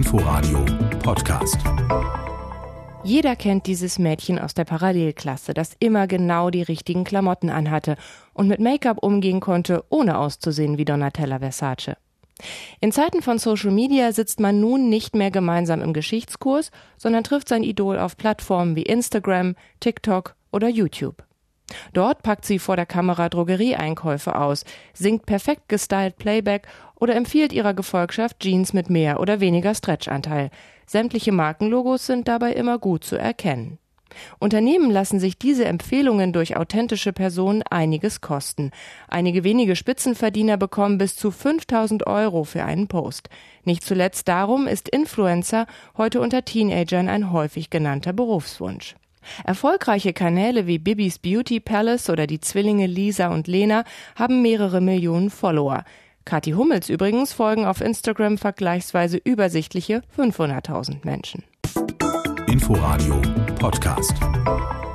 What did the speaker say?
Inforadio Podcast. Jeder kennt dieses Mädchen aus der Parallelklasse, das immer genau die richtigen Klamotten anhatte und mit Make-up umgehen konnte, ohne auszusehen wie Donatella Versace. In Zeiten von Social Media sitzt man nun nicht mehr gemeinsam im Geschichtskurs, sondern trifft sein Idol auf Plattformen wie Instagram, TikTok oder YouTube. Dort packt sie vor der Kamera Drogerieeinkäufe aus, singt perfekt gestylt Playback oder empfiehlt ihrer Gefolgschaft Jeans mit mehr oder weniger Stretchanteil. Sämtliche Markenlogos sind dabei immer gut zu erkennen. Unternehmen lassen sich diese Empfehlungen durch authentische Personen einiges kosten. Einige wenige Spitzenverdiener bekommen bis zu 5.000 € für einen Post. Nicht zuletzt darum ist Influencer heute unter Teenagern ein häufig genannter Berufswunsch. Erfolgreiche Kanäle wie Bibis Beauty Palace oder die Zwillinge Lisa und Lena haben mehrere Millionen Follower. Kathi Hummels übrigens folgen auf Instagram vergleichsweise übersichtliche 500.000 Menschen. Inforadio Podcast.